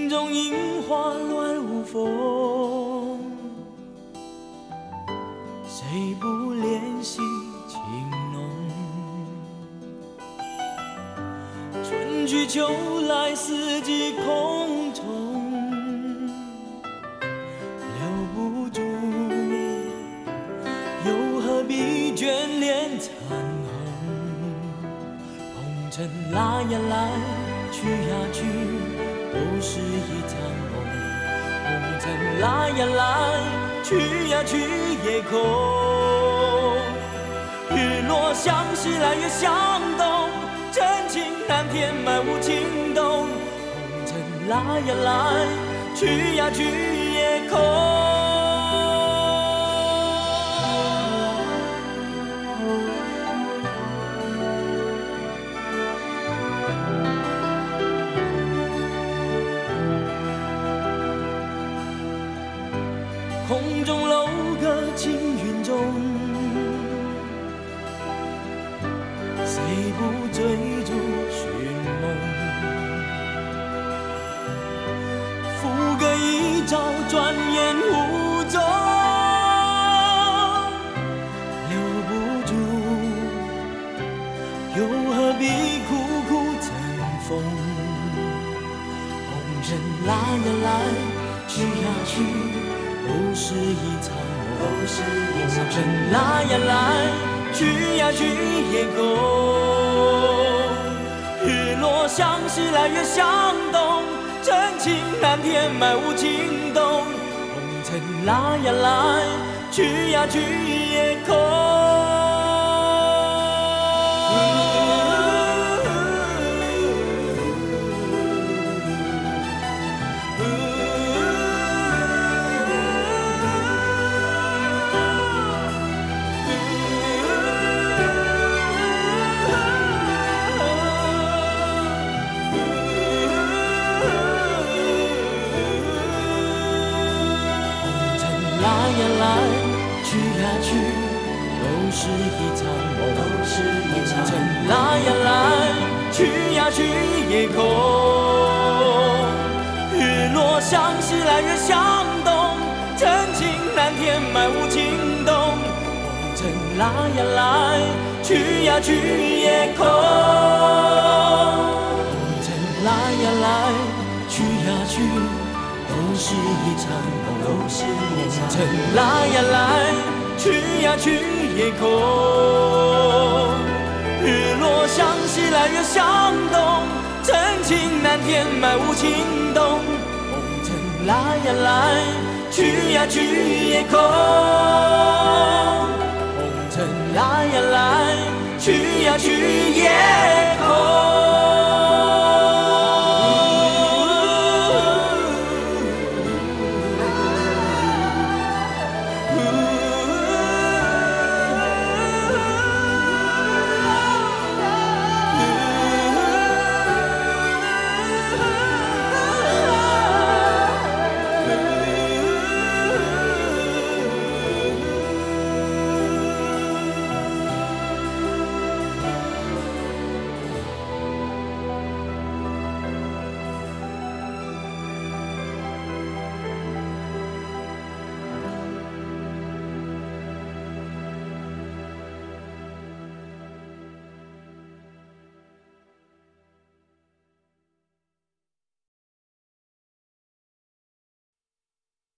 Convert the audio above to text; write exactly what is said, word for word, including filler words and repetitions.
镜中樱花乱舞风，谁不怜惜情浓？春去秋来，四季空中留不住，又何必眷恋残红？红尘来呀来，去呀去，都是一场梦。红尘来呀来，去呀去也空。日落向西来月向东，真情难填满无情洞。红尘来呀来，去呀去也空。空中楼阁青云中，谁不追逐寻梦？浮歌一朝，转眼无踪，留不住，又何必苦苦争锋？红尘来呀来，去呀去，都是一场梦。红尘来呀来，去呀去也空。日落向西来月向东，真情难填满无情洞。红尘来呀来，去呀去也空。来呀来，去呀去，都是一场梦。红尘来呀来，去呀去也空。日落向西来月向东，真情难填满无情洞。红尘来呀来，去呀去也空。红尘来呀来，去呀去，都是一场梦。红尘来呀来，去呀去也空。日落向西来月向东，真情难填满无情洞。红尘来呀来，去呀去也空。红尘来呀来，去呀去也空。